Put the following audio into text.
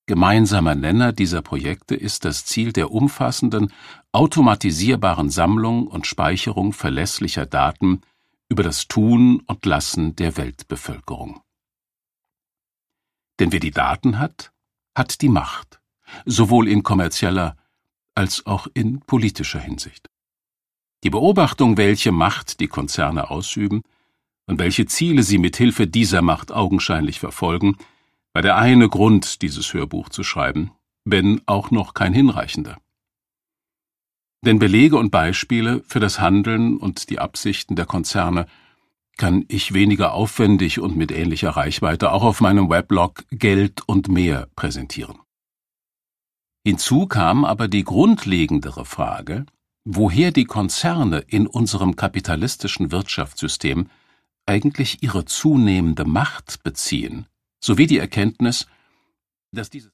Gemeinsamer Nenner dieser Projekte ist das Ziel der umfassenden, automatisierbaren Sammlung und Speicherung verlässlicher Daten über das Tun und Lassen der Weltbevölkerung. Denn wer die Daten hat, hat die Macht, sowohl in kommerzieller als auch in politischer Hinsicht. Die Beobachtung, welche Macht die Konzerne ausüben und welche Ziele sie mit Hilfe dieser Macht augenscheinlich verfolgen, war der eine Grund, dieses Hörbuch zu schreiben, wenn auch noch kein hinreichender. Denn Belege und Beispiele für das Handeln und die Absichten der Konzerne kann ich weniger aufwendig und mit ähnlicher Reichweite auch auf meinem Weblog Geld und mehr präsentieren. Hinzu kam aber die grundlegendere Frage, woher die Konzerne in unserem kapitalistischen Wirtschaftssystem eigentlich ihre zunehmende Macht beziehen, sowie die Erkenntnis, dass dieses